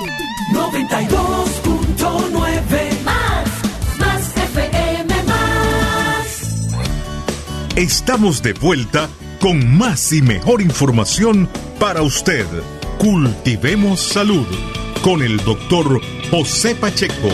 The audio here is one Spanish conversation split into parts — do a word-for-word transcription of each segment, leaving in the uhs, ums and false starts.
noventa y dos punto nueve más, más F M más. Estamos de vuelta con más y mejor información para usted. Cultivemos Salud con el doctor José Pacheco.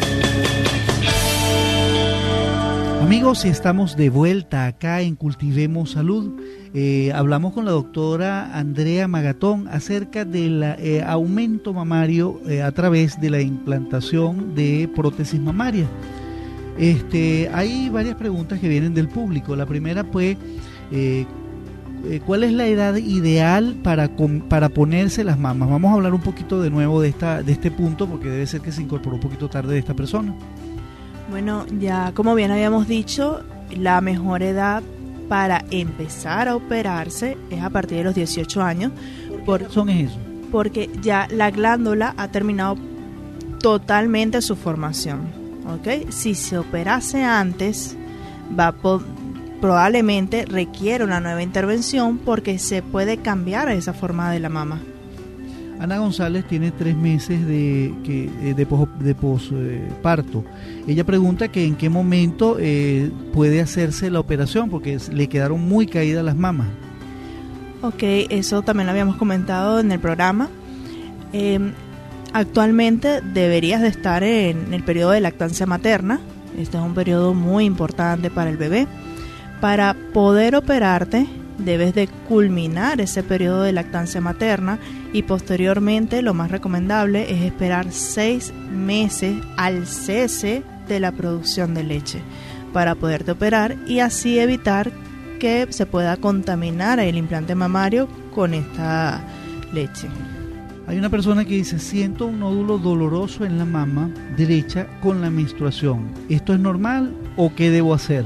Amigos, estamos de vuelta acá en Cultivemos Salud. Eh, hablamos con la doctora Andrea Magatón acerca del eh, aumento mamario eh, a través de la implantación de prótesis mamaria. Este, hay varias preguntas que vienen del público. La primera fue, eh, ¿cuál es la edad ideal para, para ponerse las mamas? Vamos a hablar un poquito de nuevo de, esta, de este punto, porque debe ser que se incorporó un poquito tarde de esta persona. Bueno, ya como bien habíamos dicho, la mejor edad para empezar a operarse es a partir de los dieciocho años. ¿Por qué razón es eso? Porque ya la glándula ha terminado totalmente su formación, ¿ok? Si se operase antes, va a po- probablemente requiere una nueva intervención porque se puede cambiar esa forma de la mama. Ana González tiene tres meses de, que, de, pos, de posparto. Ella pregunta que en qué momento eh, puede hacerse la operación porque le quedaron muy caídas las mamas. Ok, eso también lo habíamos comentado en el programa. Eh, actualmente deberías de estar en el periodo de lactancia materna. Este es un periodo muy importante para el bebé. Para poder operarte, debes de culminar ese periodo de lactancia materna y posteriormente lo más recomendable es esperar seis meses al cese de la producción de leche para poderte operar y así evitar que se pueda contaminar el implante mamario con esta leche. Hay una persona que dice, siento un nódulo doloroso en la mama derecha con la menstruación. ¿Esto es normal o qué debo hacer?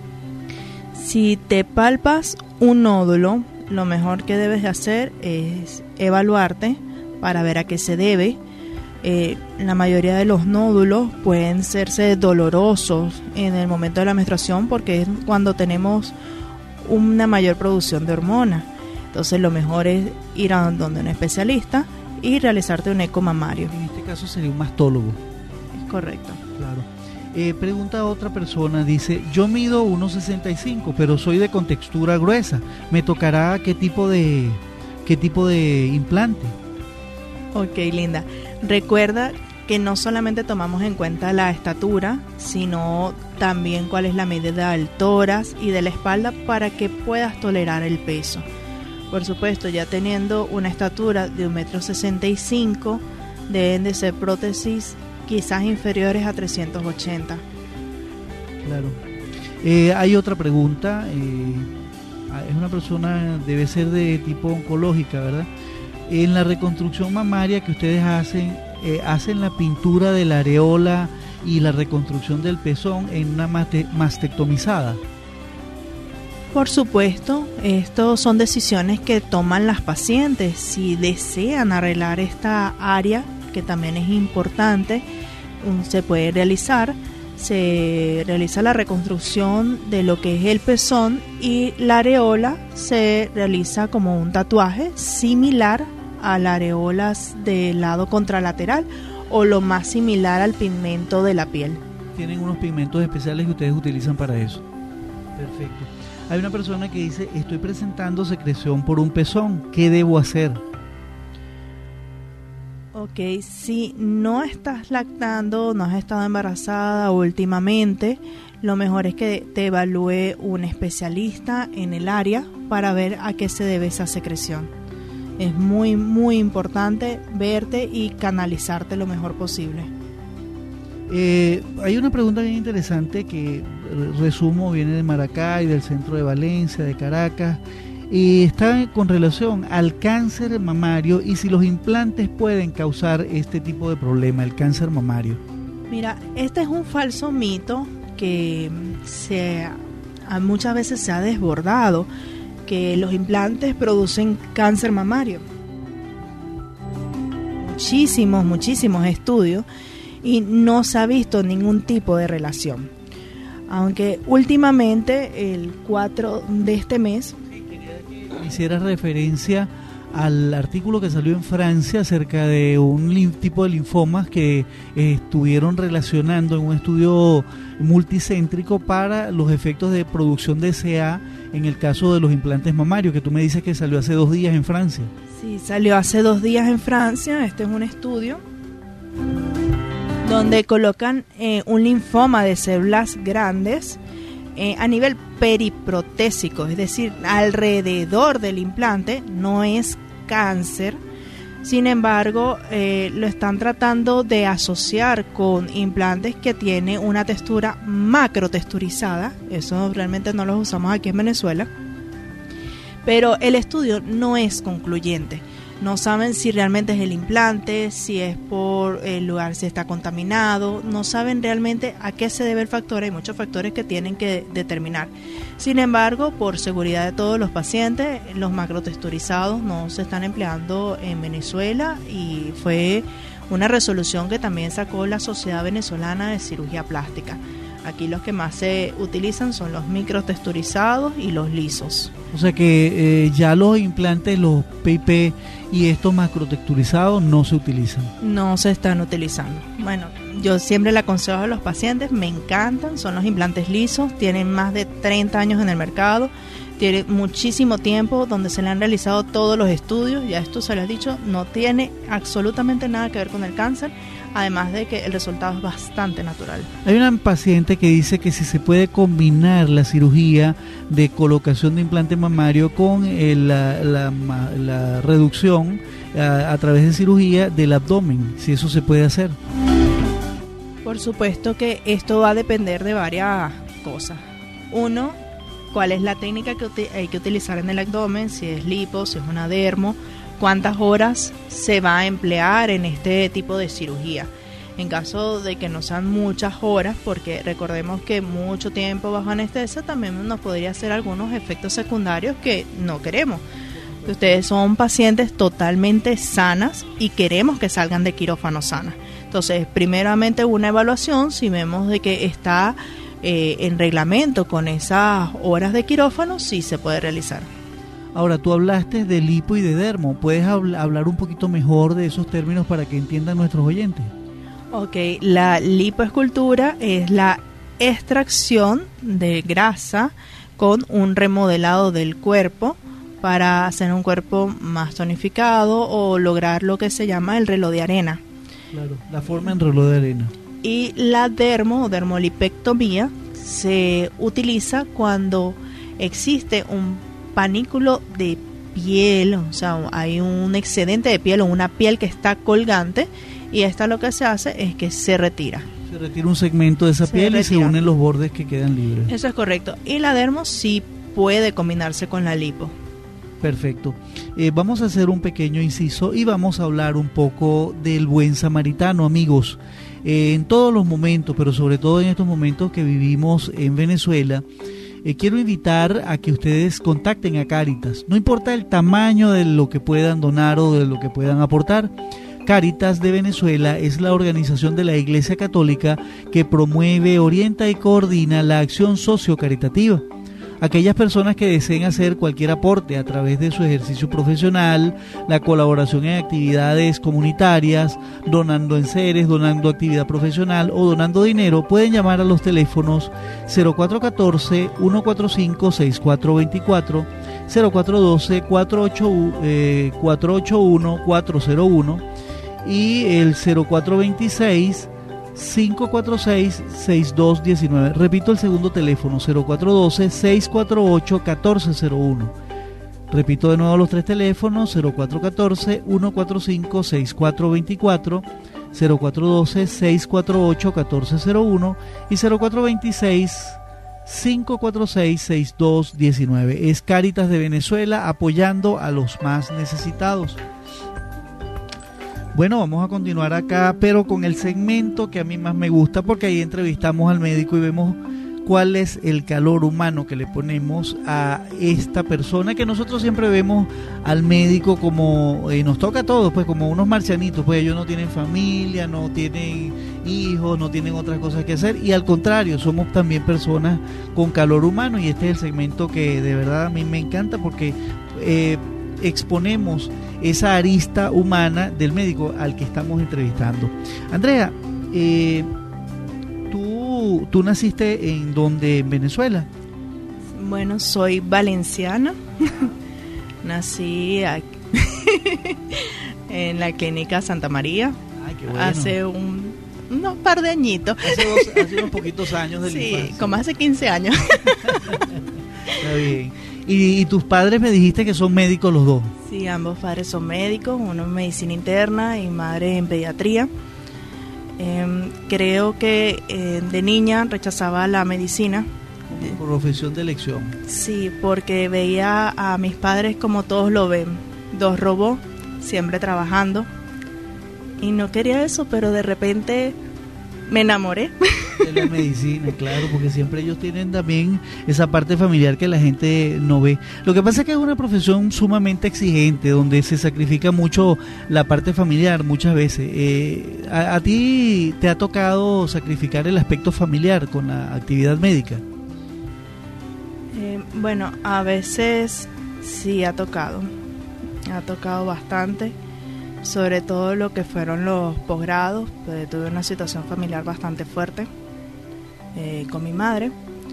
Si te palpas un nódulo, lo mejor que debes de hacer es evaluarte para ver a qué se debe. Eh, la mayoría de los nódulos pueden serse dolorosos en el momento de la menstruación porque es cuando tenemos una mayor producción de hormonas. Entonces lo mejor es ir a donde un especialista y realizarte un eco mamario. En este caso sería un mastólogo. Es correcto. Claro. Eh, pregunta a otra persona, dice, yo mido uno sesenta y cinco, pero soy de contextura gruesa. ¿Me tocará qué tipo de qué tipo de implante? Ok, linda. Recuerda que no solamente tomamos en cuenta la estatura, sino también cuál es la medida del tórax y de la espalda para que puedas tolerar el peso. Por supuesto, ya teniendo una estatura de un metro sesenta y cinco, deben de ser prótesis quizás inferiores a trescientos ochenta. Claro. Eh, hay otra pregunta. Eh, es una persona, debe ser de tipo oncológica, ¿verdad? En la reconstrucción mamaria que ustedes hacen, eh, hacen la pintura de la areola y la reconstrucción del pezón en una mate, mastectomizada. Por supuesto, estas son decisiones que toman las pacientes. Si desean arreglar esta área, que también es importante, se puede realizar, se realiza la reconstrucción de lo que es el pezón y la areola se realiza como un tatuaje similar a las areolas del lado contralateral o lo más similar al pigmento de la piel. Tienen unos pigmentos especiales que ustedes utilizan para eso. Perfecto. Hay una persona que dice, estoy presentando secreción por un pezón, ¿qué debo hacer? Ok, si no estás lactando, no has estado embarazada últimamente, lo mejor es que te evalúe un especialista en el área para ver a qué se debe esa secreción. Es muy, muy importante verte y canalizarte lo mejor posible. Eh, hay una pregunta bien interesante que, resumo, viene de Maracay, del centro de Valencia, de Caracas. Y está con relación al cáncer mamario y si los implantes pueden causar este tipo de problema, el cáncer mamario. Mira, este es un falso mito que se, muchas veces se ha desbordado, que los implantes producen cáncer mamario. Muchísimos, muchísimos estudios y no se ha visto ningún tipo de relación. Aunque últimamente, el cuatro de este mes, hiciera referencia al artículo que salió en Francia acerca de un lim- tipo de linfomas que eh, estuvieron relacionando en un estudio multicéntrico para los efectos de producción de C A en el caso de los implantes mamarios, que tú me dices que salió hace dos días en Francia. Sí, salió hace dos días en Francia. Este es un estudio donde colocan eh, un linfoma de células grandes eh, a nivel periprotésico, es decir, alrededor del implante. No es cáncer, sin embargo, eh, lo están tratando de asociar con implantes que tienen una textura macrotexturizada. Eso realmente no los usamos aquí en Venezuela, pero el estudio no es concluyente. No saben si realmente es el implante, si es por el lugar, si está contaminado. No saben realmente a qué se debe el factor. Hay muchos factores que tienen que determinar. Sin embargo, por seguridad de todos los pacientes, los macrotexturizados no se están empleando en Venezuela, y fue una resolución que también sacó la Sociedad Venezolana de Cirugía Plástica. Aquí los que más se utilizan son los microtexturizados y los lisos. O sea que eh, ya los implantes, los P I P y estos macrotexturizados no se utilizan. No se están utilizando. Bueno, yo siempre le aconsejo a los pacientes, me encantan, son los implantes lisos, tienen más de treinta años en el mercado, tienen muchísimo tiempo donde se le han realizado todos los estudios, ya esto se lo he dicho, no tiene absolutamente nada que ver con el cáncer. Además de que el resultado es bastante natural. Hay una paciente que dice que si se puede combinar la cirugía de colocación de implante mamario con el, la, la, la reducción a, a través de cirugía del abdomen, si eso se puede hacer. Por supuesto que esto va a depender de varias cosas. Uno, cuál es la técnica que uti- hay que utilizar en el abdomen, si es lipo, si es una dermo, cuántas horas se va a emplear en este tipo de cirugía. En caso de que no sean muchas horas, porque recordemos que mucho tiempo bajo anestesia también nos podría hacer algunos efectos secundarios que no queremos. Ustedes son pacientes totalmente sanas y queremos que salgan de quirófano sanas. Entonces, primeramente una evaluación, si vemos de que está eh, en reglamento con esas horas de quirófano, sí se puede realizar. Ahora, tú hablaste de lipo y de dermo. ¿Puedes habl- hablar un poquito mejor de esos términos para que entiendan nuestros oyentes? Ok, la lipoescultura es la extracción de grasa con un remodelado del cuerpo para hacer un cuerpo más tonificado o lograr lo que se llama el reloj de arena. Claro, la forma en reloj de arena. Y la dermo o dermolipectomía se utiliza cuando existe un panículo de piel, o sea, hay un excedente de piel o una piel que está colgante, y esta lo que se hace es que se retira. Se retira un segmento de esa Se piel retira. Y se unen los bordes que quedan libres. Eso es correcto. Y la dermo sí puede combinarse con la lipo. Perfecto. Eh, vamos a hacer un pequeño inciso y vamos a hablar un poco del buen samaritano, amigos. Eh, en todos los momentos, pero sobre todo en estos momentos que vivimos en Venezuela, Eh, quiero invitar a que ustedes contacten a Cáritas. No importa el tamaño de lo que puedan donar o de lo que puedan aportar. Cáritas de Venezuela es la organización de la Iglesia Católica que promueve, orienta y coordina la acción socio-caritativa. Aquellas personas que deseen hacer cualquier aporte a través de su ejercicio profesional, la colaboración en actividades comunitarias, donando enseres, donando actividad profesional o donando dinero, pueden llamar a los teléfonos cero cuatro uno cuatro, uno cuatro cinco, seis cuatro dos cuatro, cero cuatro uno dos, cuatro ocho uno, cuatro cero uno y el cero cuatro dos seis, cinco cuatro seis, seis dos uno nueve. Repito el segundo teléfono, cero cuatro uno dos, seis cuatro ocho, uno cuatro cero uno. Repito de nuevo los tres teléfonos, cero cuatro uno cuatro, uno cuatro cinco, seis cuatro dos cuatro, cero cuatro uno dos, seis cuatro ocho, uno cuatro cero uno y cero cuatro dos seis, cinco cuatro seis, seis dos uno nueve. Es Cáritas de Venezuela apoyando a los más necesitados. Bueno, vamos a continuar acá, pero con el segmento que a mí más me gusta, porque ahí entrevistamos al médico y vemos cuál es el calor humano que le ponemos a esta persona, que nosotros siempre vemos al médico como, eh, nos toca a todos, pues como unos marcianitos, pues ellos no tienen familia, no tienen hijos, no tienen otras cosas que hacer, y al contrario, somos también personas con calor humano, y este es el segmento que de verdad a mí me encanta, porque eh, exponemos esa arista humana del médico al que estamos entrevistando. Andrea, eh, ¿tú, tú naciste en dónde? ¿En Venezuela? Bueno, soy valenciana. Nací aquí en la clínica Santa María. Ay, qué bueno. Hace un, unos par de añitos. Hace, dos, hace unos poquitos años de la Sí, infancia. como hace quince años. Está bien. Y, y tus padres me dijiste que son médicos los dos. Sí, ambos padres son médicos, uno en medicina interna y madre en pediatría. Eh, creo que eh, de niña rechazaba la medicina. Como profesión de elección. Sí, porque veía a mis padres como todos lo ven, dos robots, siempre trabajando. Y no quería eso, pero de repente me enamoré. De la medicina, claro, porque siempre ellos tienen también esa parte familiar que la gente no ve. Lo que pasa es que es una profesión sumamente exigente, donde se sacrifica mucho la parte familiar muchas veces. Eh, a, ¿A ti te ha tocado sacrificar el aspecto familiar con la actividad médica? Eh, bueno, a veces sí ha tocado, ha tocado bastante, sobre todo lo que fueron los posgrados, pues tuve una situación familiar bastante fuerte eh, con mi madre.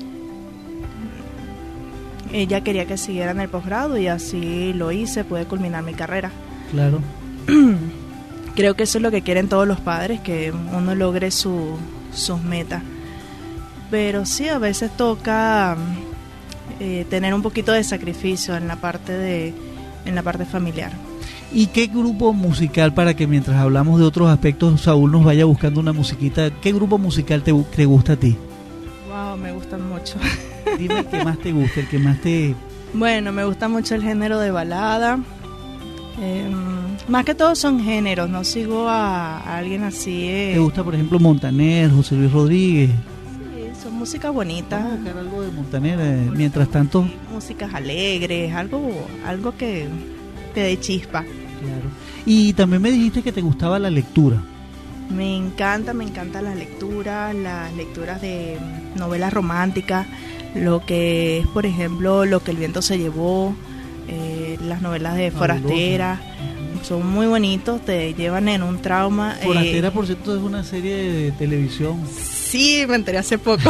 Ella quería que siguiera en el posgrado y así lo hice, pude culminar mi carrera. Claro. Creo que eso es lo que quieren todos los padres, que uno logre su, sus metas. Pero sí, a veces toca eh, tener un poquito de sacrificio en la parte de, en la parte familiar. ¿Y qué grupo musical, para que mientras hablamos de otros aspectos, Saúl nos vaya buscando una musiquita, qué grupo musical te, te gusta a ti? Wow, me gustan mucho. Dime el que más te gusta, el que más te... Bueno, me gusta mucho el género de balada. Eh, más que todo son géneros, no sigo a, a alguien así. Eh. ¿Te gusta, por ejemplo, Montaner, José Luis Rodríguez? Sí, son músicas bonitas. Vamos a buscar algo de Montaner, eh, mientras tanto... Músicas alegres, algo, algo que te dé chispa. Claro. Y también me dijiste que te gustaba la lectura. Me encanta, me encanta la lectura, las lecturas de novelas románticas, lo que es, por ejemplo, Lo que el viento se llevó, eh, las novelas de Forastera, son muy bonitos, te llevan en un trauma. Forastera, eh, por cierto, es una serie de televisión. Sí, me enteré hace poco.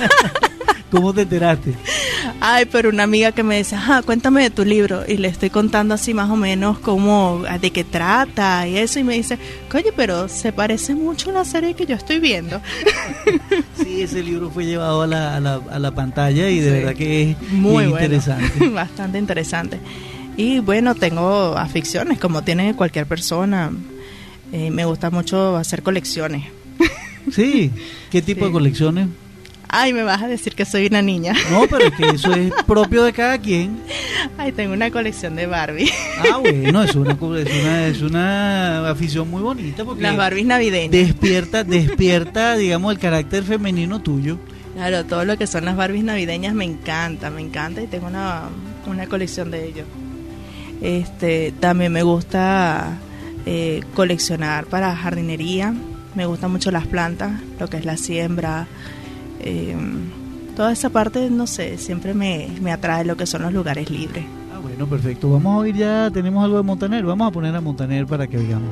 ¿Cómo te enteraste? Ay, pero una amiga que me dice, ah, cuéntame de tu libro, y le estoy contando así más o menos cómo, de qué trata y eso, y me dice, oye, pero se parece mucho a la serie que yo estoy viendo. Sí, ese libro fue llevado a la, a la, a la pantalla y de sí, verdad que es muy bien bueno, interesante. Bastante interesante. Y bueno, tengo aficiones, como tiene cualquier persona. Eh, me gusta mucho hacer colecciones. Sí, ¿qué tipo sí. de colecciones? Ay, me vas a decir que soy una niña. No, pero es que eso es propio de cada quien. Ay, tengo una colección de Barbie. Ah, bueno, es una, es una, es una afición muy bonita. Porque las Barbies navideñas. Despierta, despierta, digamos, el carácter femenino tuyo. Claro, todo lo que son las Barbies navideñas me encanta, me encanta y tengo una, una colección de ellos. Este, también me gusta eh, coleccionar para jardinería. Me gustan mucho las plantas, lo que es la siembra. Eh, toda esa parte, no sé, siempre me, me atrae lo que son los lugares libres. Ah, bueno, perfecto. Vamos a oír ya, tenemos algo de Montaner. Vamos a poner a Montaner para que oigamos.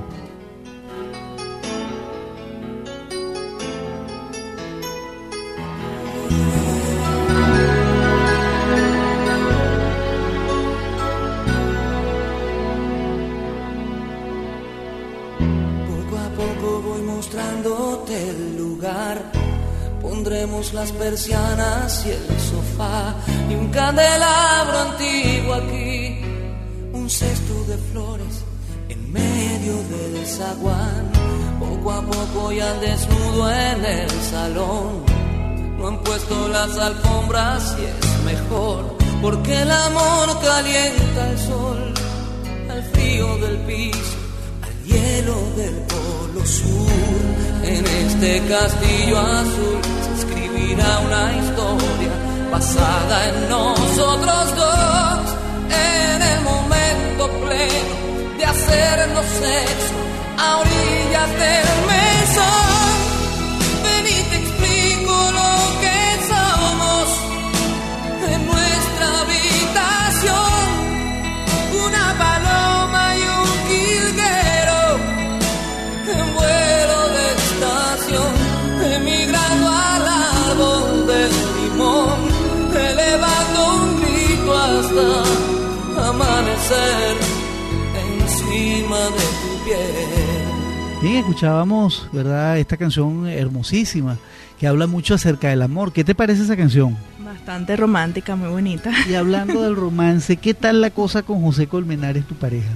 Poco a poco voy mostrándote el lugar. Pondremos las persianas y el sofá y un candelabro antiguo aquí, un cesto de flores en medio del zaguán. Poco a poco y al desnudo en el salón, no han puesto las alfombras y es mejor, porque el amor calienta el sol, al frío del piso, al hielo del polo sur. En este castillo azul se escribirá una historia basada en nosotros dos, en el momento pleno de hacernos sexo a orillas del mesón. Ven y te explico lo que somos en nuestra habitación, una pareja amanecer encima de tu piel. Bien, escuchábamos, ¿verdad?, esta canción hermosísima que habla mucho acerca del amor. ¿Qué te parece esa canción? Bastante romántica, muy bonita. Y hablando del romance, ¿qué tal la cosa con José Colmenares, tu pareja?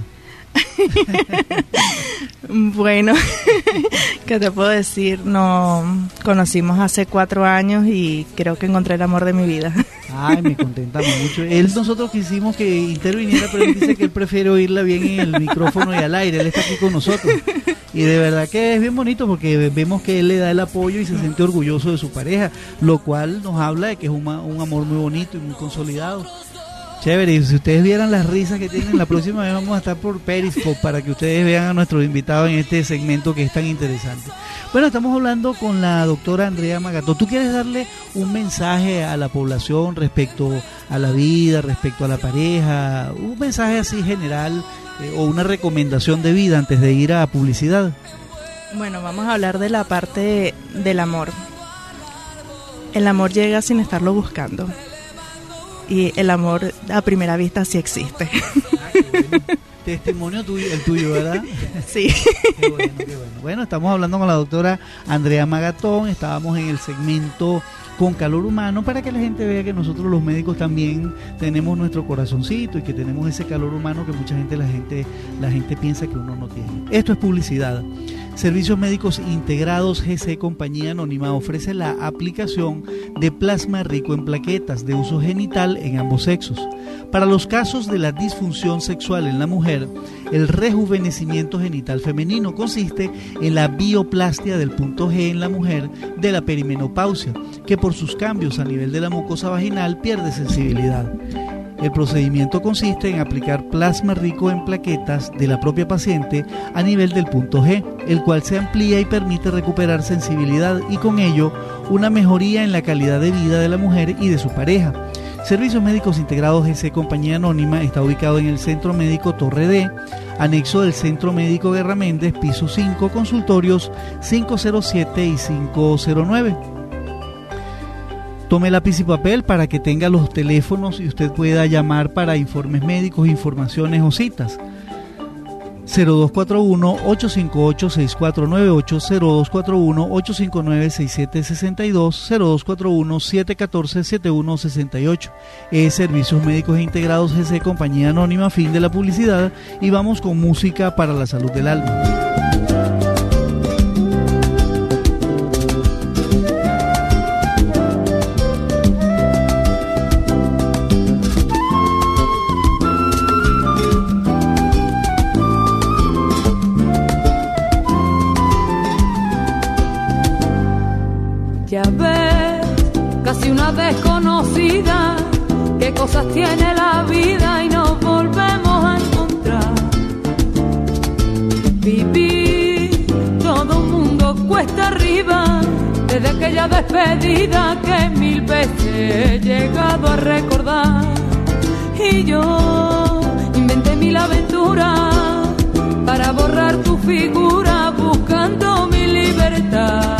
Bueno, ¿qué te puedo decir? Nos conocimos hace cuatro años y creo que encontré el amor de mi vida. Ay, me contentamos mucho. Él, nosotros quisimos que interviniera, pero él dice que él prefiere oírla bien en el micrófono y al aire. Él está aquí con nosotros. Y de verdad que es bien bonito porque vemos que él le da el apoyo y se siente orgulloso de su pareja, lo cual nos habla de que es un, un amor muy bonito y muy consolidado. Chévere, y si ustedes vieran las risas que tienen, la próxima vez vamos a estar por Periscope para que ustedes vean a nuestros invitados en este segmento que es tan interesante. Bueno, estamos hablando con la doctora Andrea Magatón. ¿Tú quieres darle un mensaje a la población respecto a la vida, respecto a la pareja? Un mensaje así general eh, o una recomendación de vida antes de ir a publicidad. Bueno, vamos a hablar de la parte del amor. El amor llega sin estarlo buscando. Y el amor a primera vista sí existe. Ah, qué bueno. Testimonio tuyo, el tuyo, ¿verdad? Sí. Qué bueno, qué bueno. Bueno, estamos hablando con la doctora Andrea Magatón. Estábamos en el segmento Con Calor Humano para que la gente vea que nosotros los médicos también tenemos nuestro corazoncito y que tenemos ese calor humano que mucha gente la gente la gente piensa que uno no tiene. Esto es publicidad. Servicios Médicos Integrados G C Compañía Anónima ofrece la aplicación de plasma rico en plaquetas de uso genital en ambos sexos. Para los casos de la disfunción sexual en la mujer, el rejuvenecimiento genital femenino consiste en la bioplastia del punto G en la mujer de la perimenopausia, que por sus cambios a nivel de la mucosa vaginal pierde sensibilidad. El procedimiento consiste en aplicar plasma rico en plaquetas de la propia paciente a nivel del punto G, el cual se amplía y permite recuperar sensibilidad y con ello una mejoría en la calidad de vida de la mujer y de su pareja. Servicios Médicos Integrados G C Compañía Anónima está ubicado en el Centro Médico Torre D, anexo del Centro Médico Guerra Méndez, piso cinco, consultorios cinco cero siete y cinco cero nueve. Tome lápiz y papel para que tenga los teléfonos y usted pueda llamar para informes médicos, informaciones o citas. cero dos cuatro uno, ocho cinco ocho, seis cuatro nueve ocho, cero dos cuatro uno, ocho cinco nueve, seis siete seis dos, cero dos cuatro uno, siete uno cuatro, siete uno seis ocho. Es Servicios Médicos Integrados G C Compañía Anónima, fin de la publicidad, y vamos con música para la salud del alma. Ya ves, casi una desconocida, qué cosas tiene la vida y nos volvemos a encontrar. Vivir, todo mundo cuesta arriba, desde aquella despedida que mil veces he llegado a recordar. Y yo inventé mil aventuras para borrar tu figura buscando mi libertad.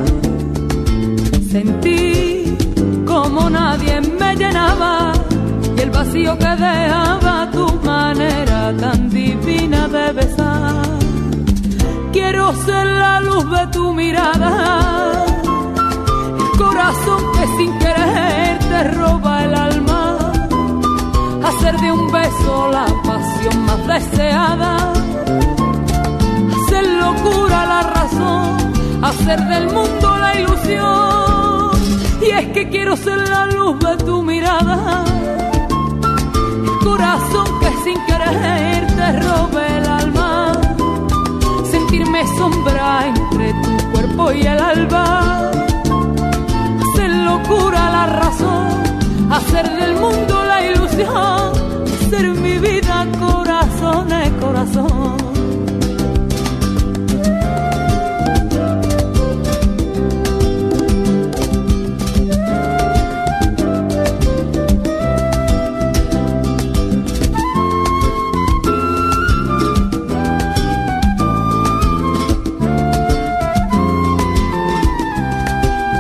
Sentí como nadie me llenaba y el vacío que dejaba tu manera tan divina de besar. Quiero ser la luz de tu mirada, el corazón que sin querer te roba el alma, hacer de un beso la pasión más deseada, hacer locura la razón, hacer del mundo la ilusión. Y es que quiero ser la luz de tu mirada, el corazón que sin querer te robe el alma, sentirme sombra entre tu cuerpo y el alba, hacer locura la razón, hacer del mundo la ilusión, ser mi vida corazón es corazón.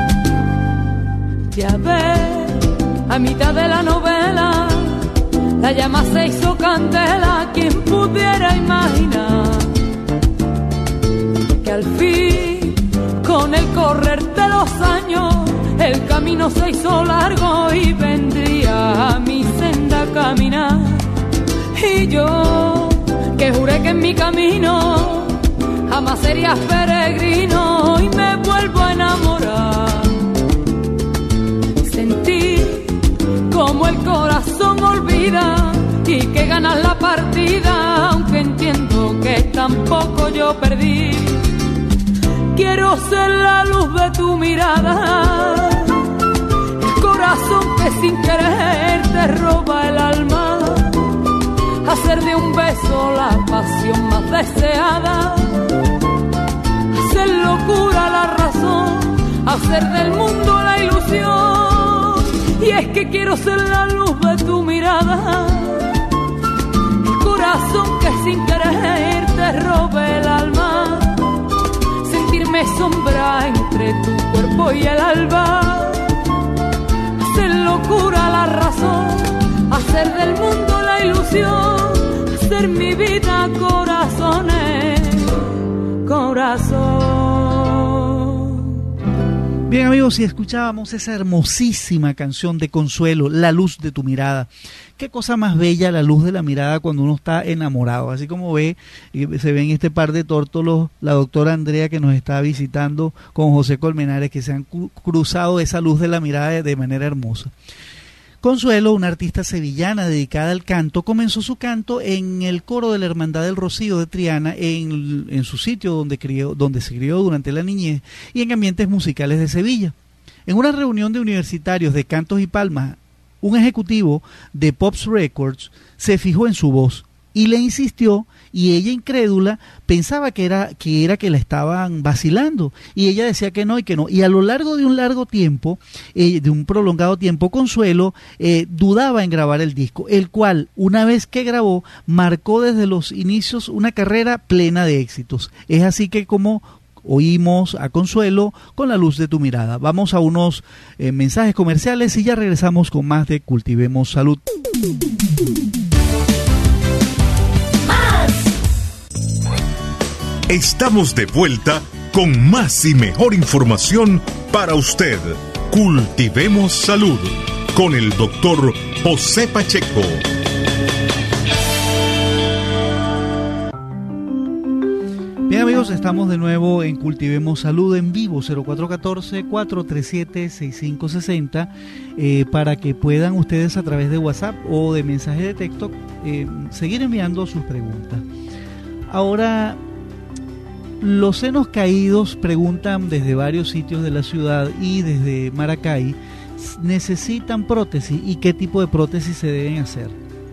A mitad de la novela, la llama se hizo candela, quien pudiera imaginar que al fin, con el correr de los años, el camino se hizo largo y vendría a mi senda caminar. Y yo, que juré que en mi camino jamás serías peregrino, y me vuelvo a enamorar. Sentí como el corazón olvida y que ganas la partida, aunque entiendo que tampoco yo perdí. Quiero ser la luz de tu mirada, el corazón que sin querer te roba el alma, hacer de un beso la pasión más deseada, hacer locura la razón, hacer del mundo la ilusión. Y es que quiero ser la luz de tu mirada, el corazón que sin querer te robe el alma, sentirme sombra entre tu cuerpo y el alba, hacer locura la razón, hacer del mundo la ilusión, hacer mi vida corazones, corazón. Bien, amigos, si escuchábamos esa hermosísima canción de Consuelo, La luz de tu mirada. Qué cosa más bella la luz de la mirada cuando uno está enamorado. Así como ve, se ven este par de tórtolos, la doctora Andrea que nos está visitando con José Colmenares, que se han cruzado esa luz de la mirada de, de manera hermosa. Consuelo, una artista sevillana dedicada al canto, comenzó su canto en el coro de la Hermandad del Rocío de Triana, en, en su sitio donde, crió, donde se crió durante la niñez, y en ambientes musicales de Sevilla. En una reunión de universitarios de Cantos y Palmas, un ejecutivo de Pops Records se fijó en su voz y le insistió, y ella, incrédula, pensaba que era, que era que la estaban vacilando, y ella decía que no y que no, y a lo largo de un largo tiempo, eh, de un prolongado tiempo, Consuelo eh, dudaba en grabar el disco, el cual, una vez que grabó, marcó desde los inicios una carrera plena de éxitos. Es así que como oímos a Consuelo con La luz de tu mirada. Vamos a unos eh, mensajes comerciales y ya regresamos con más de Cultivemos Salud. Estamos de vuelta con más y mejor información para usted. Cultivemos Salud con el doctor José Pacheco. Bien, amigos, estamos de nuevo en Cultivemos Salud en vivo, cero cuatro uno cuatro, cuatro tres siete, seis cinco seis cero, eh, para que puedan ustedes a través de WhatsApp o de mensaje de texto eh, seguir enviando sus preguntas. Ahora, los senos caídos, preguntan desde varios sitios de la ciudad y desde Maracay, ¿necesitan prótesis y qué tipo de prótesis se deben hacer?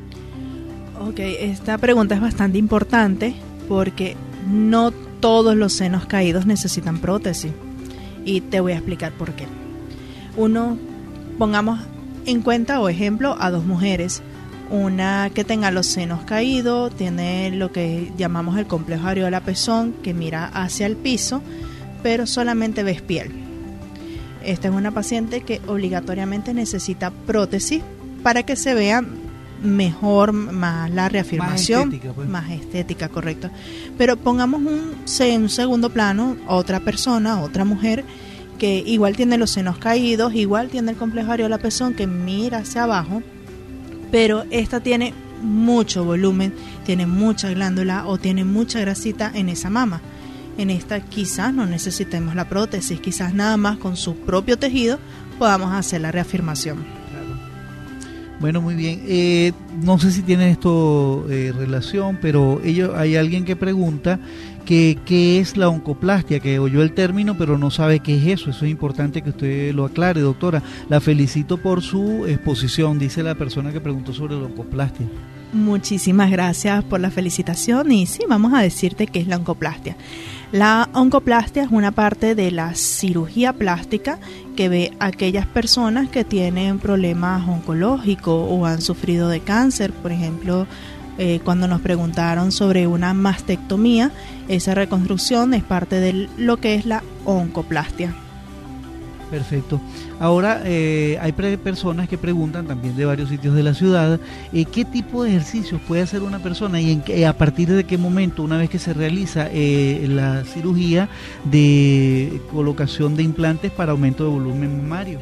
Ok, esta pregunta es bastante importante porque no todos los senos caídos necesitan prótesis, y te voy a explicar por qué. Uno, pongamos en cuenta o ejemplo a dos mujeres, una que tenga los senos caídos, tiene lo que llamamos el complejo areola-pezón, que mira hacia el piso, pero solamente ves piel. Esta es una paciente que obligatoriamente necesita prótesis para que se vea mejor, más la reafirmación, más estética, pues. más estética, correcto. Pero pongamos un, en un segundo plano otra persona, otra mujer que igual tiene los senos caídos, igual tiene el complejo areola-pezón que mira hacia abajo, pero esta tiene mucho volumen, tiene mucha glándula o tiene mucha grasita en esa mama. En esta quizás no necesitemos la prótesis, quizás nada más con su propio tejido podamos hacer la reafirmación. Claro. Bueno, muy bien. Eh, no sé si tiene esto eh, relación, pero ello, hay alguien que pregunta que qué es la oncoplastia, que oyó el término pero no sabe qué es eso. Eso es importante que usted lo aclare, doctora. La felicito por su exposición, dice la persona que preguntó sobre la oncoplastia. Muchísimas gracias por la felicitación, y sí, vamos a decirte qué es la oncoplastia. La oncoplastia es una parte de la cirugía plástica que ve a aquellas personas que tienen problemas oncológicos o han sufrido de cáncer. Por ejemplo, eh, cuando nos preguntaron sobre una mastectomía, esa reconstrucción es parte de lo que es la oncoplastia. Perfecto. Ahora, eh, hay pre- personas que preguntan también de varios sitios de la ciudad, eh, ¿qué tipo de ejercicios puede hacer una persona y en qué, a partir de qué momento, una vez que se realiza eh, la cirugía de colocación de implantes para aumento de volumen mamario?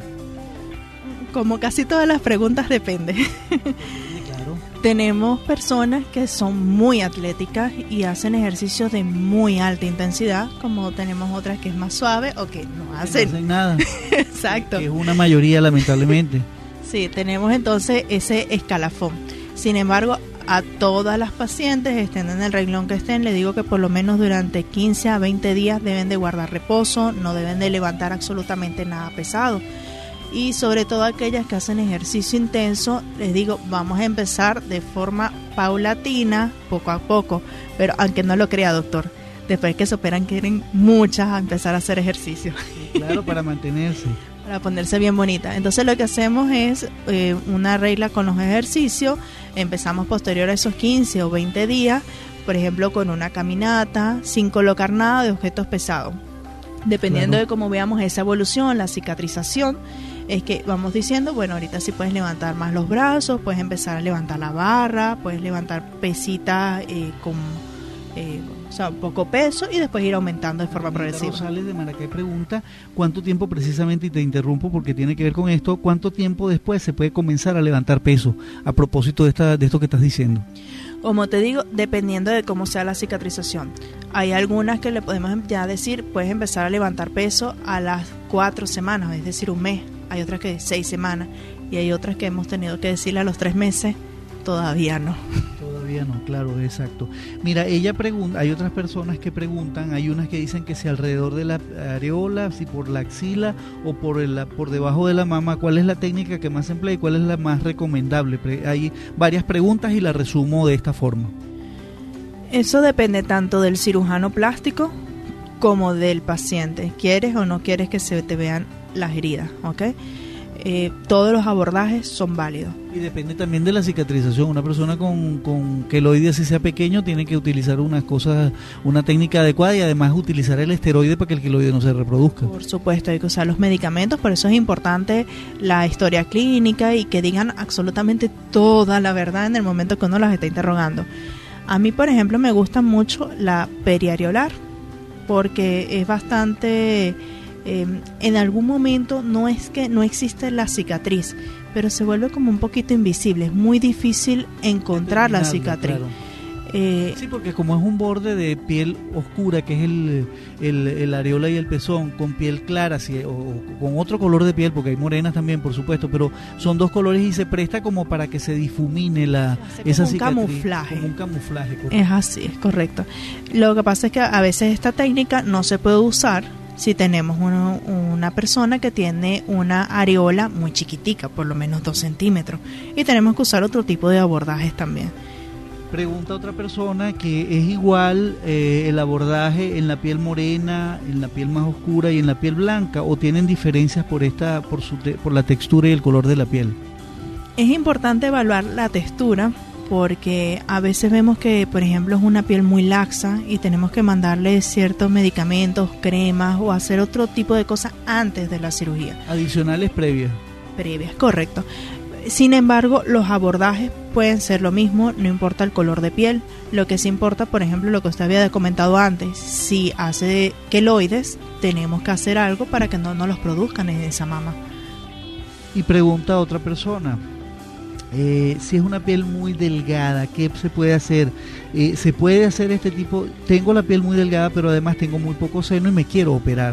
Como casi todas las preguntas, depende. Claro. Tenemos personas que son muy atléticas y hacen ejercicios de muy alta intensidad, como tenemos otras que es más suave o que no hacen, no hacen nada. Exacto. Que es una mayoría, lamentablemente. Sí, tenemos entonces ese escalafón. Sin embargo, a todas las pacientes, estén en el renglón que estén, le digo que por lo menos durante quince a veinte días deben de guardar reposo, no deben de levantar absolutamente nada pesado. Y sobre todo aquellas que hacen ejercicio intenso, les digo, vamos a empezar de forma paulatina, poco a poco, pero aunque no lo crea, doctor, después que se operan quieren muchas a empezar a hacer ejercicio. Sí, claro, para mantenerse. Para ponerse bien bonita. Entonces lo que hacemos es eh, una regla con los ejercicios, empezamos posterior a esos quince o veinte días, por ejemplo con una caminata, sin colocar nada de objetos pesados. Dependiendo claro. de cómo veamos esa evolución, la cicatrización, es que vamos diciendo, bueno, ahorita sí puedes levantar más los brazos, puedes empezar a levantar la barra, puedes levantar pesitas eh, con eh, o sea, poco peso y después ir aumentando de forma progresiva. Rosales de Maracay pregunta, ¿cuánto tiempo precisamente, y te interrumpo porque tiene que ver con esto, cuánto tiempo después se puede comenzar a levantar peso a propósito de, esta, de esto que estás diciendo? Como te digo, dependiendo de cómo sea la cicatrización. Hay algunas que le podemos ya decir, puedes empezar a levantar peso a las cuatro semanas, es decir, un mes. Hay otras que seis semanas y hay otras que hemos tenido que decirle a los tres meses, todavía no. Todavía no, claro, exacto. Mira, ella pregunta, hay otras personas que preguntan, hay unas que dicen que si alrededor de la areola, si por la axila o por el, por debajo de la mama, ¿cuál es la técnica que más se emplea y cuál es la más recomendable? Pre- hay varias preguntas y la resumo de esta forma. Eso depende tanto del cirujano plástico como del paciente. ¿Quieres o no quieres que se te vean las heridas? ¿Ok? Eh, todos los abordajes son válidos. Y depende también de la cicatrización. Una persona con, con queloide, si sea pequeño, tiene que utilizar unas cosas, una técnica adecuada y además utilizar el esteroide para que el queloide no se reproduzca. Por supuesto, hay que usar los medicamentos, por eso es importante la historia clínica y que digan absolutamente toda la verdad en el momento que uno las está interrogando. A mí, por ejemplo, me gusta mucho la periareolar porque es bastante... Eh, en algún momento no es que no existe la cicatriz, pero se vuelve como un poquito invisible, es muy difícil encontrar la cicatriz. Claro. Eh, sí, porque como es un borde de piel oscura, que es el, el, el areola y el pezón, con piel clara, sí, o, o con otro color de piel, porque hay morenas también, por supuesto, pero son dos colores y se presta como para que se difumine la, esa como cicatriz. Un camuflaje. Como un camuflaje. Correcto. Es así, es correcto. Lo que pasa es que a veces esta técnica no se puede usar si tenemos uno, una persona que tiene una areola muy chiquitica, por lo menos dos centímetros, y tenemos que usar otro tipo de abordajes también. Pregunta otra persona que es igual eh, el abordaje en la piel morena, en la piel más oscura y en la piel blanca, o tienen diferencias por esta, por su te, por la textura y el color de la piel. Es importante evaluar la textura porque a veces vemos que, por ejemplo, es una piel muy laxa y tenemos que mandarle ciertos medicamentos, cremas o hacer otro tipo de cosas antes de la cirugía. Adicionales previas. Previas, correcto. Sin embargo, los abordajes pueden ser lo mismo, no importa el color de piel. Lo que sí importa, por ejemplo, lo que usted había comentado antes, si hace queloides, tenemos que hacer algo para que no nos los produzcan en esa mama. Y pregunta a otra persona, eh, si es una piel muy delgada, ¿qué se puede hacer? Eh, ¿Se puede hacer este tipo? Tengo la piel muy delgada, pero además tengo muy poco seno y me quiero operar.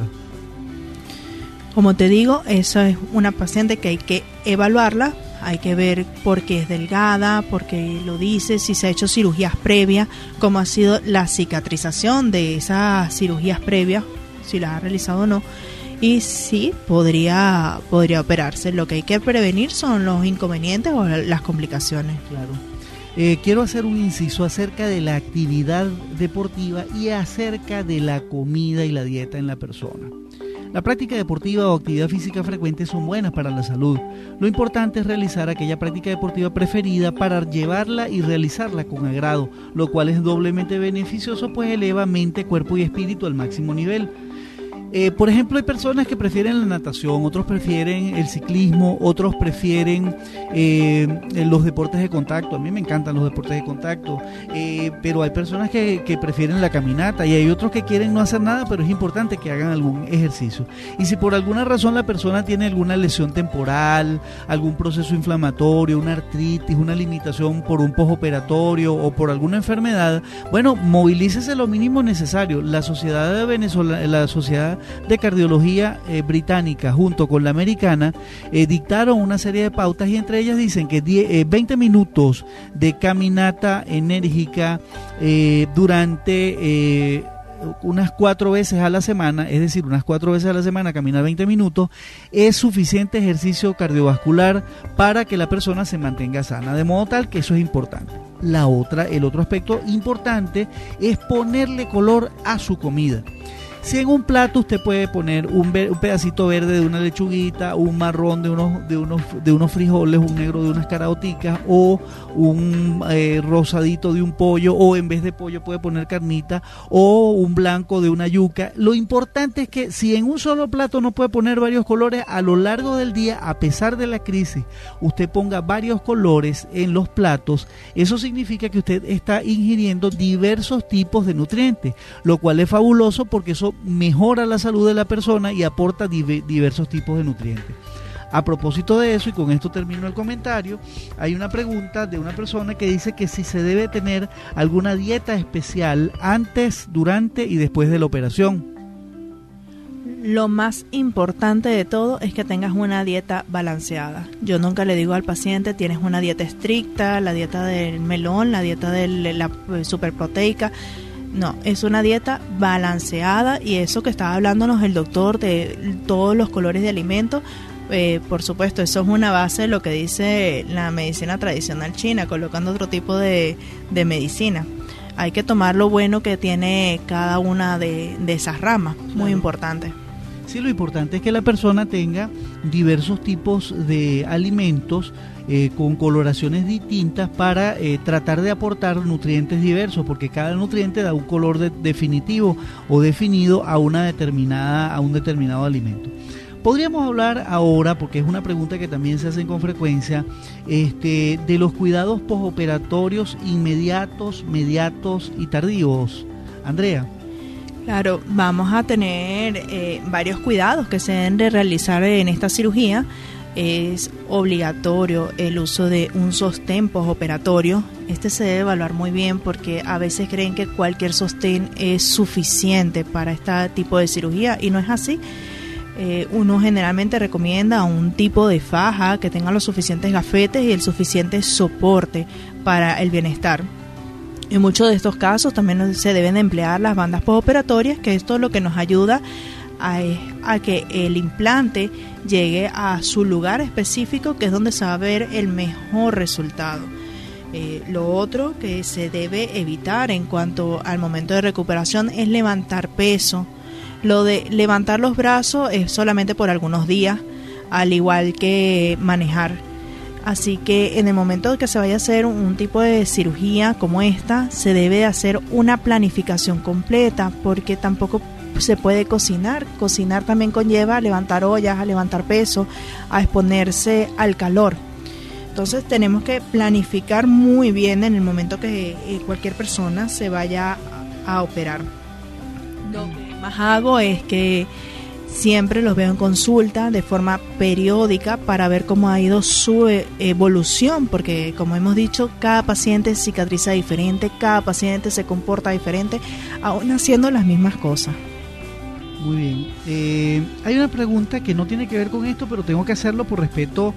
Como te digo, esa es una paciente que hay que evaluarla. Hay que ver por qué es delgada, por qué lo dice, si se ha hecho cirugías previas, cómo ha sido la cicatrización de esas cirugías previas, si las ha realizado o no, y sí, podría, podría operarse. Lo que hay que prevenir son los inconvenientes o las complicaciones. Claro. Eh, quiero hacer un inciso acerca de la actividad deportiva y acerca de la comida y la dieta en la persona. La práctica deportiva o actividad física frecuente son buenas para la salud. Lo importante es realizar aquella práctica deportiva preferida para llevarla y realizarla con agrado, lo cual es doblemente beneficioso, pues eleva mente, cuerpo y espíritu al máximo nivel. Eh, por ejemplo, hay personas que prefieren la natación, otros prefieren el ciclismo, otros prefieren eh, los deportes de contacto. A mí me encantan los deportes de contacto, eh, pero hay personas que, que prefieren la caminata y hay otros que quieren no hacer nada, pero es importante que hagan algún ejercicio. Y si por alguna razón la persona tiene alguna lesión temporal, algún proceso inflamatorio, una artritis, una limitación por un postoperatorio o por alguna enfermedad, bueno, movilícese lo mínimo necesario. La sociedad de Venezuela, la sociedad de cardiología eh, británica junto con la americana eh, dictaron una serie de pautas y entre ellas dicen que diez, eh, veinte minutos de caminata enérgica eh, durante eh, unas cuatro veces a la semana, es decir, unas cuatro veces a la semana caminar veinte minutos, es suficiente ejercicio cardiovascular para que la persona se mantenga sana, de modo tal que eso es importante. La otra, el otro aspecto importante es ponerle color a su comida. Si en un plato usted puede poner un, ver, un pedacito verde de una lechuguita, un marrón de unos, de unos, de unos frijoles, un negro de unas caraoticas o un eh, rosadito de un pollo, o en vez de pollo puede poner carnita, o un blanco de una yuca. Lo importante es que si en un solo plato no puede poner varios colores, a lo largo del día, a pesar de la crisis, usted ponga varios colores en los platos. Eso significa que usted está ingiriendo diversos tipos de nutrientes, lo cual es fabuloso porque eso mejora la salud de la persona y aporta div- diversos tipos de nutrientes. A propósito de eso, y con esto termino el comentario, hay una pregunta de una persona que dice que si se debe tener alguna dieta especial antes, durante y después de la operación. Lo más importante de todo es que tengas una dieta balanceada. Yo nunca le digo al paciente, tienes una dieta estricta, la dieta del melón, la dieta de la superproteica. No, es una dieta balanceada, y eso que estaba hablándonos el doctor de todos los colores de alimentos, eh, por supuesto, eso es una base de lo que dice la medicina tradicional china, colocando otro tipo de, de medicina. Hay que tomar lo bueno que tiene cada una de, de esas ramas, muy claro. Importante. Sí, lo importante es que la persona tenga diversos tipos de alimentos eh, con coloraciones distintas para eh, tratar de aportar nutrientes diversos, porque cada nutriente da un color de, definitivo o definido a una determinada a un determinado alimento. Podríamos hablar ahora, porque es una pregunta que también se hacen con frecuencia, este, de los cuidados posoperatorios inmediatos, mediatos y tardíos. Andrea. Claro, vamos a tener eh, varios cuidados que se deben de realizar en esta cirugía. Es obligatorio el uso de un sostén postoperatorio. Este se debe evaluar muy bien porque a veces creen que cualquier sostén es suficiente para este tipo de cirugía y no es así. Eh, uno generalmente recomienda un tipo de faja que tenga los suficientes gafetes y el suficiente soporte para el bienestar. En muchos de estos casos también se deben emplear las bandas postoperatorias, que esto es lo que nos ayuda a, a que el implante llegue a su lugar específico, que es donde se va a ver el mejor resultado. Eh, lo otro que se debe evitar en cuanto al momento de recuperación es levantar peso. Lo de levantar los brazos es solamente por algunos días, al igual que manejar. Así que en el momento que se vaya a hacer un, un tipo de cirugía como esta, se debe hacer una planificación completa, porque tampoco se puede cocinar. Cocinar también conlleva a levantar ollas, a levantar peso, a exponerse al calor. Entonces tenemos que planificar muy bien en el momento que eh, cualquier persona se vaya a, a operar. Lo que más hago es que siempre los veo en consulta de forma periódica para ver cómo ha ido su evolución, porque como hemos dicho, cada paciente cicatriza diferente, cada paciente se comporta diferente, aún haciendo las mismas cosas. Muy bien. Eh, hay una pregunta que no tiene que ver con esto, pero tengo que hacerlo por respeto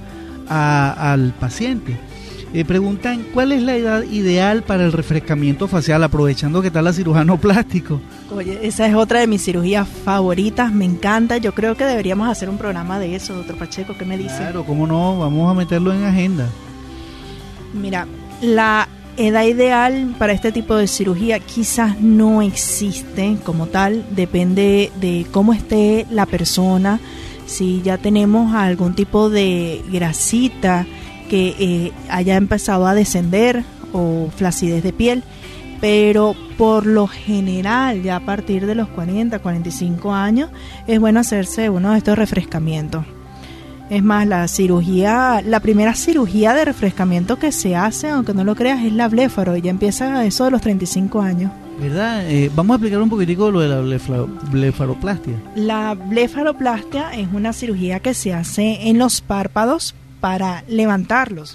a, al paciente. Eh, preguntan, ¿cuál es la edad ideal para el refrescamiento facial, aprovechando que está la cirujano plástico? Oye, esa es otra de mis cirugías favoritas, me encanta. Yo creo que deberíamos hacer un programa de eso, doctor Pacheco, ¿qué me dice? Claro, cómo no, vamos a meterlo en agenda. Mira, la edad ideal para este tipo de cirugía quizás no existe como tal, depende de cómo esté la persona. Si ya tenemos algún tipo de grasita que eh, haya empezado a descender o flacidez de piel, pero por lo general ya a partir de los cuarenta, cuarenta y cinco años es bueno hacerse uno de estos refrescamientos. Es más, la cirugía, la primera cirugía de refrescamiento que se hace, aunque no lo creas, es la blefaro, y ya empieza eso de los treinta y cinco años. ¿Verdad? Eh, vamos a explicar un poquitico lo de la blefaro, blefaroplastia. La blefaroplastia es una cirugía que se hace en los párpados para levantarlos.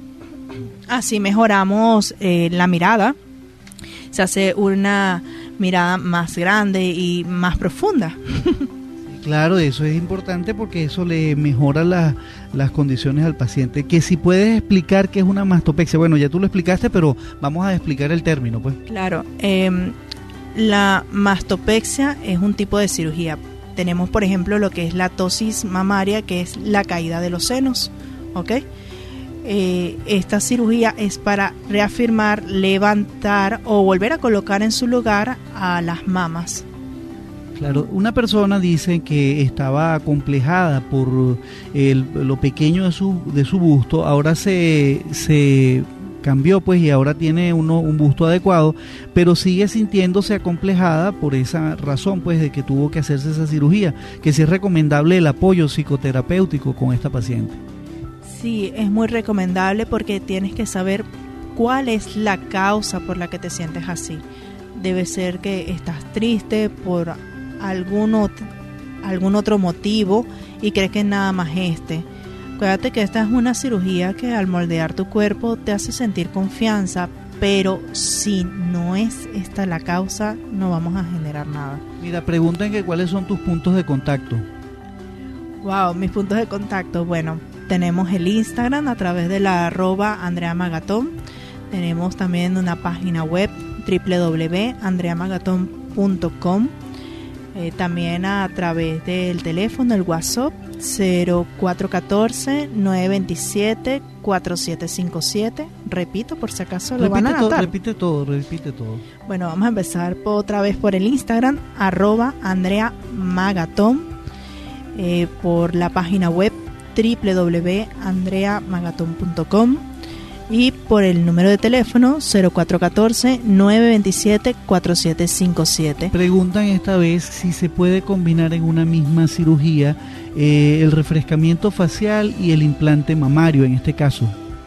Así mejoramos eh, la mirada. Se hace una mirada más grande y más profunda. Claro, eso es importante porque eso le mejora la, las condiciones al paciente. Que si puedes explicar qué es una mastopexia. Bueno, ya tú lo explicaste, pero vamos a explicar el término, pues. Claro, eh, la mastopexia es un tipo de cirugía. Tenemos, por ejemplo, lo que es la ptosis mamaria, que es la caída de los senos, ¿ok? Eh, esta cirugía es para reafirmar, levantar o volver a colocar en su lugar a las mamas. Claro, una persona dice que estaba acomplejada por el, lo pequeño de su, de su busto, ahora se, se cambió pues y ahora tiene uno, un busto adecuado, pero sigue sintiéndose acomplejada por esa razón pues de que tuvo que hacerse esa cirugía, que si es recomendable el apoyo psicoterapéutico con esta paciente. Sí, es muy recomendable porque tienes que saber cuál es la causa por la que te sientes así. Debe ser que estás triste por algún otro, algún otro motivo y crees que nada más este. Acuérdate que esta es una cirugía que al moldear tu cuerpo te hace sentir confianza, pero si no es esta la causa, no vamos a generar nada. Mira, preguntan que cuáles son tus puntos de contacto. Wow, mis puntos de contacto, bueno, tenemos el Instagram a través de la arroba Andrea Magatón. Tenemos también una página web doble u doble u doble u punto andrea magatón punto com. Eh, también a través del teléfono, el WhatsApp cero cuatro uno cuatro, nueve dos siete, cuatro siete cinco siete. Repito, por si acaso lo repite van a anotar. Todo, repite todo, repite todo. Bueno, vamos a empezar por, otra vez por el Instagram, arroba Andrea Magatón. Eh, por la página web doble u doble u doble u punto andrea magatón punto com y por el número de teléfono cero cuatro uno cuatro, nueve dos siete, cuatro siete cinco siete. Preguntan esta vez si se puede combinar en una misma cirugía eh, el refrescamiento facial y el implante mamario en este caso.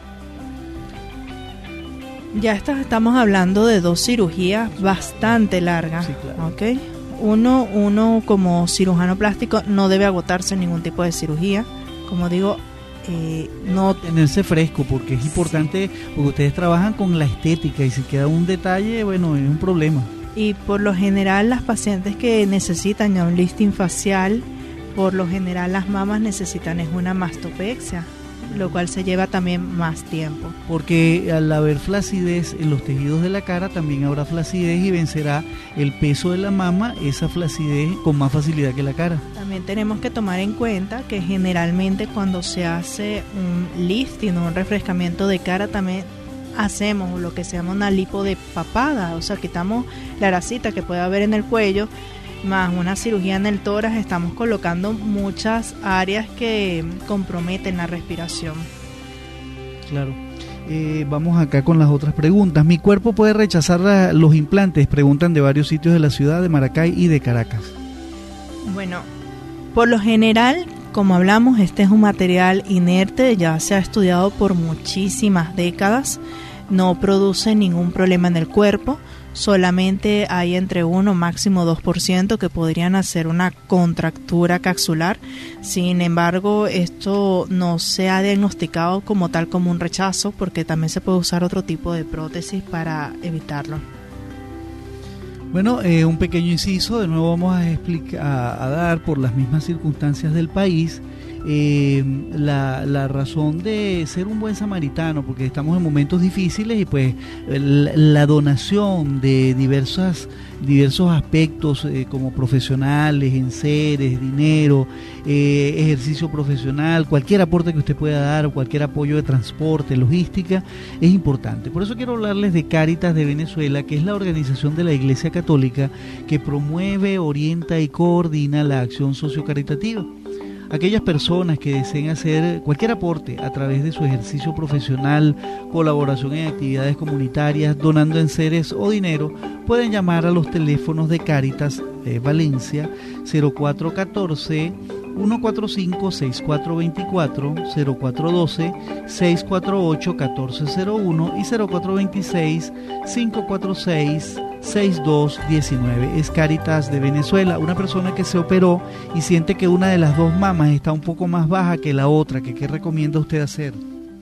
Ya está, estamos hablando de dos cirugías bastante largas. Sí, claro. ¿Okay? Uno, uno como cirujano plástico no debe agotarse en ningún tipo de cirugía. Como digo, eh, no tenerse fresco porque es importante, porque ustedes trabajan con la estética y si queda un detalle, bueno, es un problema. Y por lo general las pacientes que necesitan ya un lifting facial, por lo general las mamas necesitan es una mastopexia, lo cual se lleva también más tiempo. Porque al haber flacidez en los tejidos de la cara, también habrá flacidez y vencerá el peso de la mama, esa flacidez con más facilidad que la cara. También tenemos que tomar en cuenta que generalmente cuando se hace un lifting o un refrescamiento de cara también hacemos lo que se llama una lipo de papada, o sea, quitamos la grasita que puede haber en el cuello, más una cirugía en el tórax, estamos colocando muchas áreas que comprometen la respiración. Claro. Eh, vamos acá con las otras preguntas. ¿Mi cuerpo puede rechazar la, los implantes? Preguntan de varios sitios de la ciudad, de Maracay y de Caracas. Bueno, por lo general, como hablamos, este es un material inerte, ya se ha estudiado por muchísimas décadas, no produce ningún problema en el cuerpo. Solamente hay entre uno máximo dos por ciento que podrían hacer una contractura capsular. Sin embargo, esto no se ha diagnosticado como tal como un rechazo, porque también se puede usar otro tipo de prótesis para evitarlo. Bueno, eh, un pequeño inciso, de nuevo vamos a, explicar, a, a dar por las mismas circunstancias del país eh, la, la razón de ser un buen samaritano, porque estamos en momentos difíciles y pues la, la donación de diversas, diversos aspectos eh, como profesionales, enseres, dinero, eh, ejercicio profesional, cualquier aporte que usted pueda dar, cualquier apoyo de transporte, logística, es importante. Por eso quiero hablarles de Cáritas de Venezuela, que es la organización de la Iglesia Católica que promueve, orienta y coordina la acción sociocaritativa. aquellas personas que deseen hacer cualquier aporte a través de su ejercicio profesional, colaboración en actividades comunitarias, donando enseres o dinero, pueden llamar a los teléfonos de Cáritas eh, Valencia cero cuatro uno cuatro, uno cuatro cinco, seis cuatro dos cuatro, cero cuatro uno dos, seis cuatro ocho, uno cuatro cero uno y cero cuatro dos seis, cinco cuatro seis, seis dos uno nueve. Es Cáritas de Venezuela, una persona que se operó y siente que una de las dos mamas está un poco más baja que la otra. ¿Qué, qué recomienda usted hacer?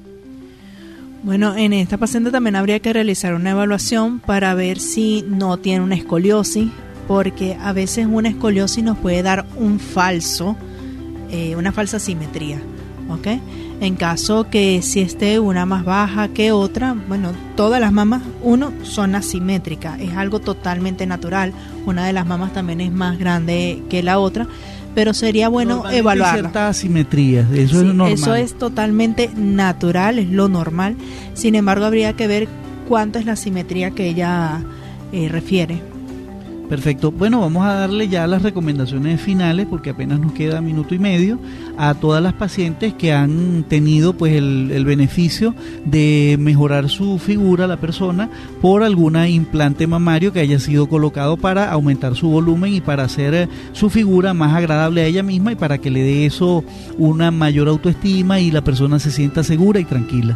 Bueno, en esta paciente también habría que realizar una evaluación para ver si no tiene una escoliosis, porque a veces una escoliosis nos puede dar un falso, eh, una falsa simetría, ¿ok? En caso que si esté una más baja que otra, bueno, todas las mamas, uno, son asimétricas, es algo totalmente natural. Una de las mamas también es más grande que la otra, pero sería bueno evaluarla. Ciertas asimetrías, eso sí, es normal. Eso es totalmente natural, es lo normal. Sin embargo, habría que ver cuánto es la asimetría que ella eh, refiere. Perfecto. Bueno, vamos a darle ya las recomendaciones finales, porque apenas nos queda minuto y medio, a todas las pacientes que han tenido pues el, el beneficio de mejorar su figura, la persona, por alguna implante mamario que haya sido colocado para aumentar su volumen y para hacer su figura más agradable a ella misma y para que le dé eso una mayor autoestima y la persona se sienta segura y tranquila.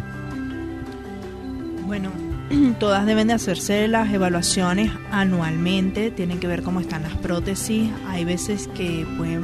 Bueno, todas deben de hacerse las evaluaciones anualmente, tienen que ver cómo están las prótesis. Hay veces que pueden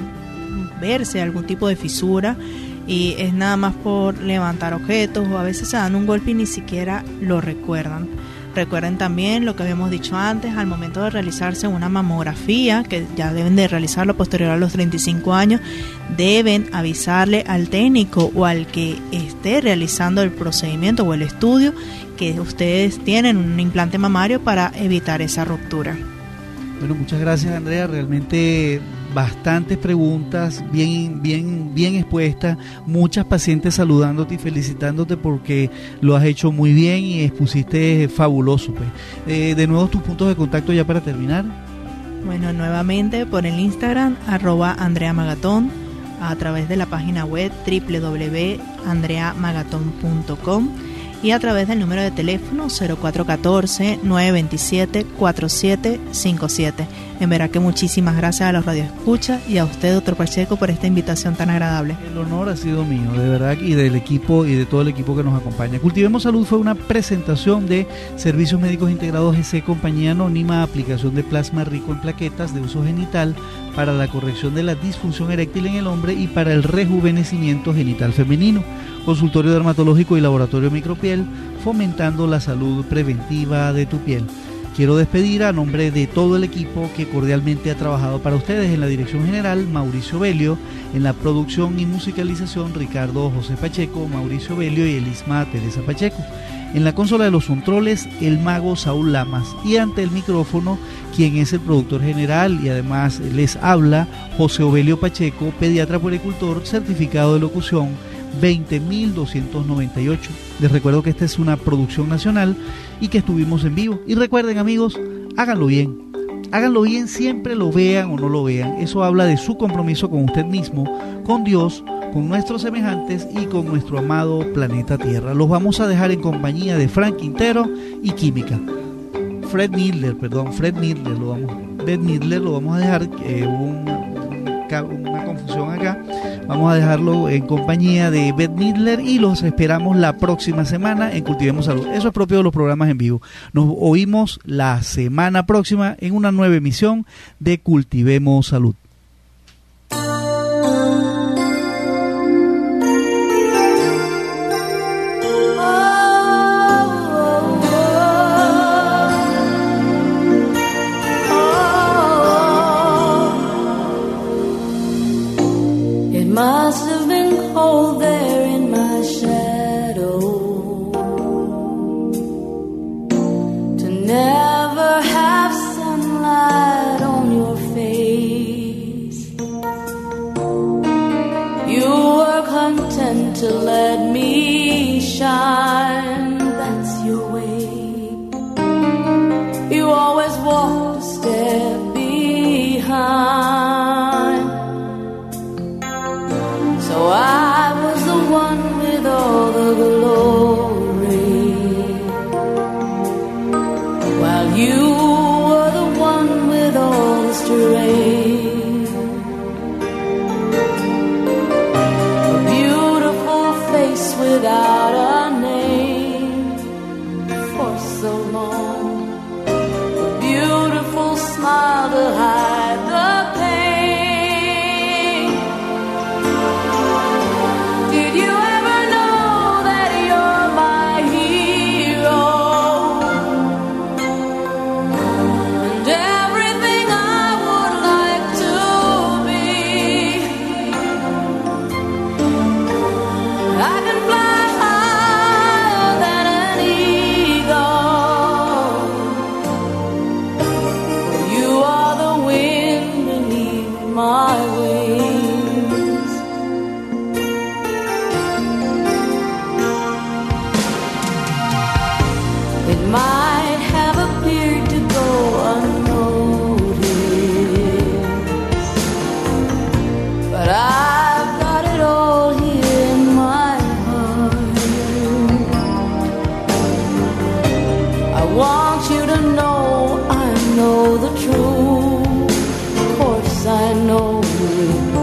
verse algún tipo de fisura y es nada más por levantar objetos, o a veces se dan un golpe y ni siquiera lo recuerdan. Recuerden también lo que habíamos dicho antes, al momento de realizarse una mamografía, que ya deben de realizarlo posterior a los treinta y cinco años, deben avisarle al técnico o al que esté realizando el procedimiento o el estudio que ustedes tienen un implante mamario para evitar esa ruptura. Bueno, muchas gracias, Andrea, realmente bastantes preguntas bien bien bien expuestas, muchas pacientes saludándote y felicitándote porque lo has hecho muy bien y expusiste fabuloso, pues. Eh, de nuevo tus puntos de contacto ya para terminar. Bueno, nuevamente por el Instagram arroba Andrea Magatón, a través de la página web doble u doble u doble u punto andrea magatón punto com y a través del número de teléfono cero cuatro uno cuatro, nueve dos siete, cuatro siete cinco siete. En verdad que muchísimas gracias a los radioescuchas y a usted, doctor Pacheco, por esta invitación tan agradable. El honor ha sido mío, de verdad, y del equipo y de todo el equipo que nos acompaña. Cultivemos Salud fue una presentación de Servicios Médicos Integrados G C, compañía anónima, aplicación de plasma rico en plaquetas de uso genital para la corrección de la disfunción eréctil en el hombre y para el rejuvenecimiento genital femenino. Consultorio dermatológico y laboratorio micropiel, fomentando la salud preventiva de tu piel. Quiero despedir a nombre de todo el equipo que cordialmente ha trabajado para ustedes. En la dirección general, Mauricio Belio; en la producción y musicalización, Ricardo José Pacheco, Mauricio Belio y Elisma Teresa Pacheco; en la consola de los controles, el mago Saúl Lamas; y ante el micrófono, quien es el productor general y además les habla, José Obelio Pacheco, pediatra puericultor, certificado de locución veinte mil doscientos noventa y ocho. Les recuerdo que esta es una producción nacional y que estuvimos en vivo. Y recuerden, amigos, háganlo bien. Háganlo bien, siempre lo vean o no lo vean. Eso habla de su compromiso con usted mismo, con Dios, con nuestros semejantes y con nuestro amado planeta Tierra. Los vamos a dejar en compañía de Frank Quintero y Química. Fred Midler, perdón, Fred Midler, lo vamos, Fred Midler lo vamos a dejar, eh, un, un, una confusión acá. Vamos a dejarlo en compañía de Beth Midler y los esperamos la próxima semana en Cultivemos Salud. Eso es propio de los programas en vivo. Nos oímos la semana próxima en una nueva emisión de Cultivemos Salud. Must have been cold there in my shadow to never have sunlight on your face. You were content to let me shine, that's your way. You always walked a step behind. my wings. It might have appeared to go unnoticed, but I've got it all here in my heart. I want you to know I know the truth. Of course I know it.